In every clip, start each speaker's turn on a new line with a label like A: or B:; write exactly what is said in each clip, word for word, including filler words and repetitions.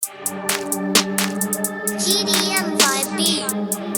A: джи ди эм Vibe.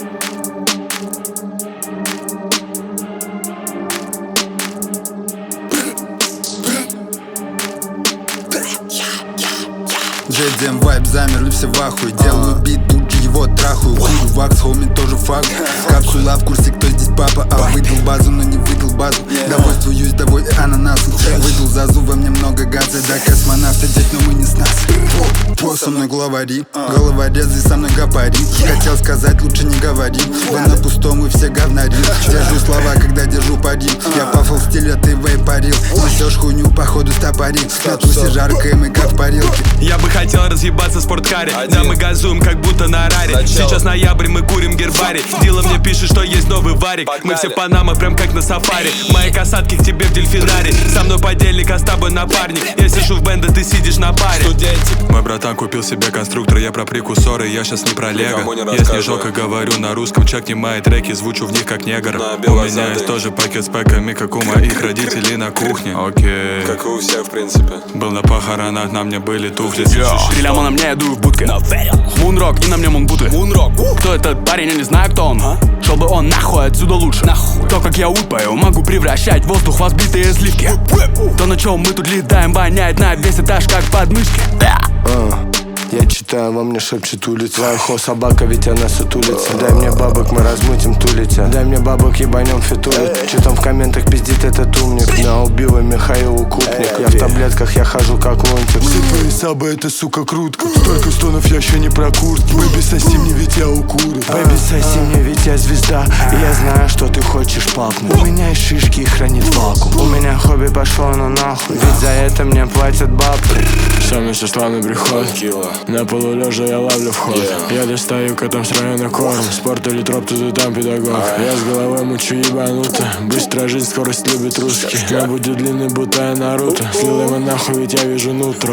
B: джи ди эм Vibe замерли все в ахуе. Делаю бит, тут же его трахаю. Хуй вакс, хоми тоже факт. Капсула в курсе, кто здесь папа. А выдал базу, но не выдал базу. Довольствуюсь, доволь ананасом. Выдал зазу, во мне много газа. Да, космонавты здесь, но мы не с нас. По со мной главари, головорез здесь со мной гапари. Хотел сказать, лучше не говори. Вы на пустом, вы все говнари. Держу слова, когда держу пари. Я пафл в стиле, ты вейпарил. Несешь хуйню, походу стопорил. На тусе жарко, и мы как в парилке.
C: Я бы хотел разъебаться в спорткаре. Да, мы газуем, как будто на раре. Сейчас ноябрь, мы курим гербарий. Дила мне пишет, что есть новый варик. Мы все Панама, прям как на сафари. Мои касатки к тебе в дельфинарий. Со мной подельник, а с тобой напарник. Я сижу в бенде, ты сидишь на паре. Мой братан купил себе конструктор. Я про прикусоры, я сейчас не про лего. Я снежок и говорю на русском. Чекни мои треки, звучу в них как негр. У меня есть тоже пакет с пэками, как у моих родителей на кухне. Окей,
D: как и у всех, в принципе.
C: Был на похоронах, на мне были туфли.
E: Три ляма на мне, я дую в будке. Мунрок, и на мне мунбуты. Кто этот парень, я не знаю, кто он. Шел бы он нахуй отсюда лучше. То, как я выпаю, могу превращать воздух в взбитые сливки. То, на чем мы тут летаем, воняет на весь этаж, как подмышки.
F: Я читаю, во мне шепчет улица. Вайхо, собака, ведь она сутулится. Дай мне бабок, мы размутим тулите. Дай мне бабок, ебанем фитулит. Че там в комментах пиздит этот умник. Меня убила Михаил Купник. Я в таблетках, я хожу как лунтик.
G: Все твои сабы, это сука крутка. Столько стонов, я еще не про куртки. Бэби, соси мне, ведь я укурю.
F: Бэби, соси мне, ведь я звезда. И я знаю, что ты хочешь папнуть. У меня есть шишки, их хранит вакуум. У меня хобби пошло, ну нахуй. Ведь за это мне платят бабки.
E: Самый со славный приход. На полу лежа я ловлю вход. yeah. Я достаю котом с района корм. Спорт или троп, тут и там педагог. ah. Я с головой мучу ебануто. Быстрая жизнь, скорость любит русский. Я буду длинный, будто я Наруто. Слил его нахуй, ведь я вижу нутро.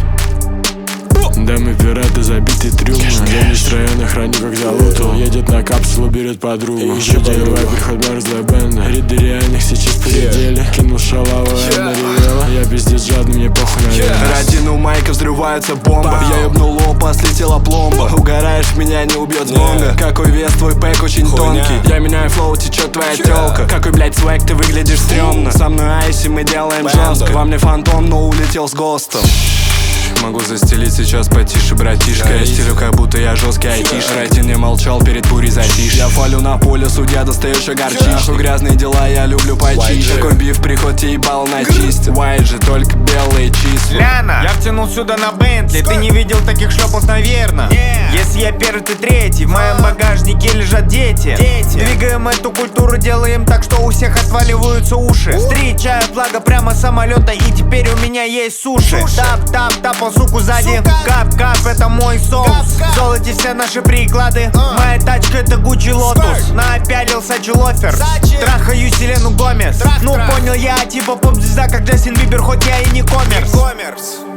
E: Да, мы пираты, забитый трюм. День с района храню, как залутал. Едет на капсулу, берет подругу. Еще подавай, приход мерзлая бенда. Риды реальных сейчас предели. Кинул шалава, она ревела. Я пиздец жадный, мне похуй на вес.
F: Родину майка, взрывается бомба. Я ебнул лопа, слетела пломба. Угораешь, меня не убьет зомби. Какой вес, твой пэк очень тонкий. Я меняю флоу, течет твоя тёлка. Какой, блядь, свэк, ты выглядишь стрёмно. Со мной айси, мы делаем жестко. Во мне фантом, но улетел с гостом. Могу застелить сейчас потише, братишка. Я стилю, как будто я жесткий айтиш. Райтин не молчал, перед бурей затишь. Я фалю на поле, судья достаешь и горчишь. Нахуй грязные дела, я люблю почище. Такой биф, приход и ебал на чисте. White же, только белые числа.
H: Ляна, я втянул сюда на Бентли. Ты не видел таких шлепов, наверно. Если я первый, ты третий. В моем багажнике лежат дети. Двигаем эту культуру, делаем так, что у всех отваливаются уши. Встречаю флага прямо с самолета, и теперь у меня есть суши. Тап-тап-тап, суку сзади. Кап-кап, это мой соус. В золоте все наши приклады. Моя тачка это Гуччи Лотус. Напялил Сачи Лофер. Трахаю Селену Гомес. Ну понял я, типа поп-звезда, как Джастин Бибер, хоть я и не коммерс.